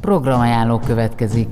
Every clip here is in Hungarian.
Programajánló következik.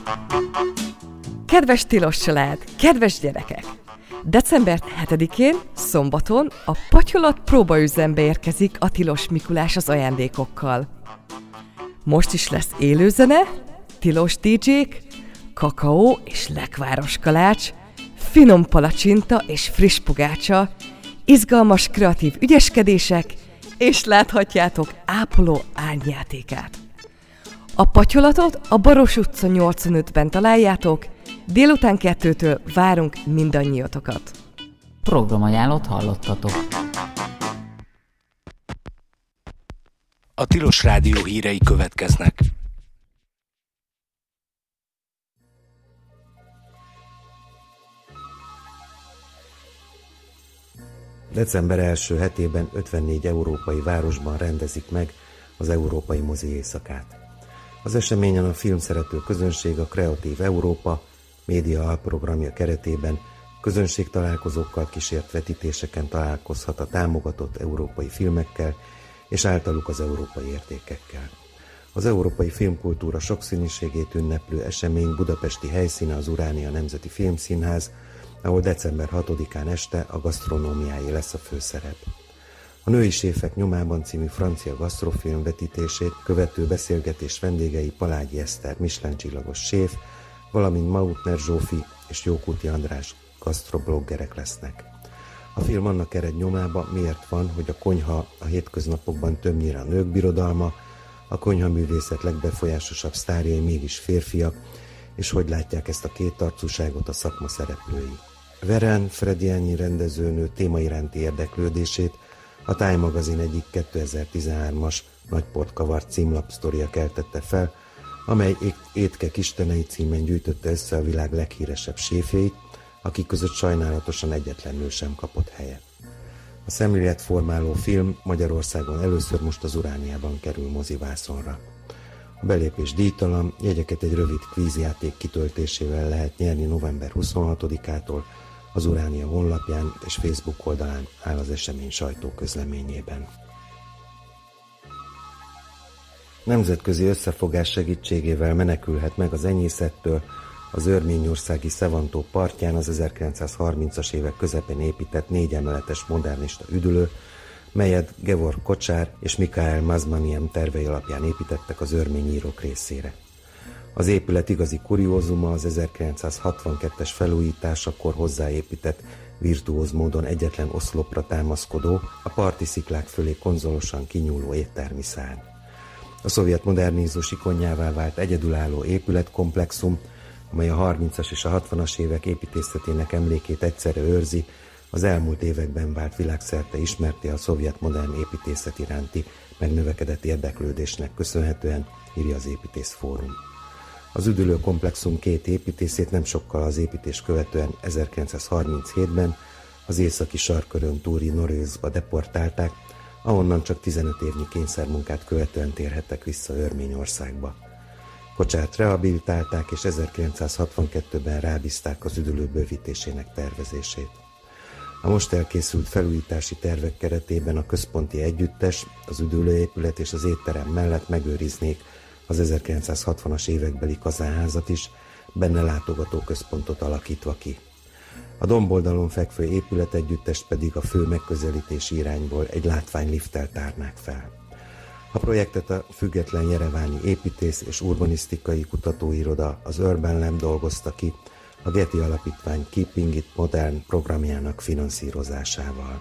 Kedves tilos család, kedves gyerekek! December 7-én, szombaton a Patyolat próbaüzembe érkezik a Tilos Mikulás az ajándékokkal. Most is lesz élőzene, tilos DJ-k, kakaó és lekváros kalács, finom palacsinta és friss pogácsa, izgalmas kreatív ügyeskedések, és láthatjátok ápoló árnyjátékát. A Patyolatot a Baros utca 85-ben találjátok, délután 2-től várunk mindannyiatokat. Programajánlót hallottatok. A Tilos Rádió hírei következnek. December első hetében 54 európai városban rendezik meg az Európai Mozi Éjszakát. Az eseményen a filmszerető közönség a Kreatív Európa média alprogramja keretében közönségtalálkozókkal kísért vetítéseken találkozhat a támogatott európai filmekkel és általuk az európai értékekkel. Az európai filmkultúra sokszínűségét ünneplő esemény budapesti helyszíne az Uránia Nemzeti Filmszínház, ahol december 6-án este a gasztronómiáé lesz a főszerep. A Női séfek nyomában című francia gasztrofilm vetítését követő beszélgetés vendégei Palágyi Eszter Michelin-csillagos séf, valamint Mautner Zsófi és Jókuti András gasztrobloggerek lesznek. A film annak ered nyomába, miért van, hogy a konyha a hétköznapokban többnyire a nők birodalma, a konyhaművészet legbefolyásosabb sztárjai mégis férfiak, és hogy látják ezt a kétarcúságot a szakma szereplői. Veren Frediányi rendezőnő téma iránti érdeklődését a Time magazin egyik 2013-as Nagyport kavart címlapsztoria keltette fel, amely Étkek istenei címen gyűjtötte össze a világ leghíresebb séfjeit, akik között sajnálatosan egyetlen nő sem kapott helyet. A szemléletformáló film Magyarországon először most az Urániában kerül mozivászonra. A belépés díjtalan, jegyeket egy rövid kvízjáték kitöltésével lehet nyerni november 26-ától, az Uránia honlapján és Facebook oldalán áll az esemény sajtóközleményében. Nemzetközi összefogás segítségével menekülhet meg az enyészettől az örményországi Szevantó partján az 1930-as évek közepén épített 4 emeletes modernista üdülő, melyet Gevorg Kocsár és Mikael Mazmaniem tervei alapján építettek az örmény írók részére. Az épület igazi kuriózuma az 1962-es felújításakor hozzáépített, virtuóz módon egyetlen oszlopra támaszkodó, a parti sziklák fölé konzolosan kinyúló éttermi szárny. A szovjet modernizmus ikonjává vált egyedülálló épületkomplexum, amely a 30-as és a 60-as évek építészetének emlékét egyszerre őrzi, az elmúlt években vált világszerte ismerté a szovjet modern építészet iránti megnövekedett érdeklődésnek köszönhetően, írja az Építészfórum. Az üdülő komplexum 2 építészét nem sokkal az építés követően 1937-ben az északi sarkkörön túli Norőszba deportálták, ahonnan csak 15 évnyi kényszermunkát követően térhettek vissza Örményországba. Kocsárt rehabilitálták és 1962-ben rábízták az üdülő bővítésének tervezését. A most elkészült felújítási tervek keretében a központi együttes, az üdülőépület és az étterem mellett megőriznék az 1960-as évekbeli kazánházat is, benne látogatóközpontot alakítva ki. A domboldalon fekvő épületegyüttest pedig a fő megközelítési irányból egy látványlifttel tárnák fel. A projektet a független jereváni építész és urbanisztikai kutatóiroda, az Urban Lab dolgozta ki, a Getty Alapítvány Keeping It Modern programjának finanszírozásával.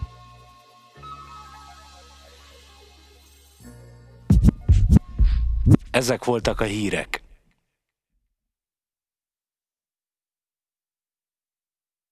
Ezek voltak a hírek.